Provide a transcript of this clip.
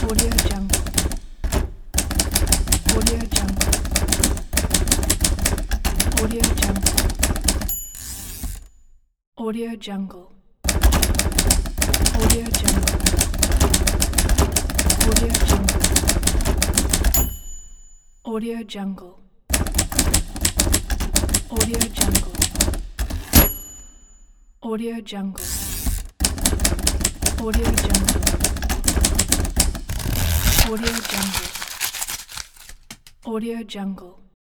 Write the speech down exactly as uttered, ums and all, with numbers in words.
Audio Jungle. Audio Jungle. Audio Jungle. Audio Jungle. Audio Jungle. Audio Jungle. Audio Jungle. Audio Jungle. Audio Jungle. Audio Jungle. Audio Jungle. Audio Jungle.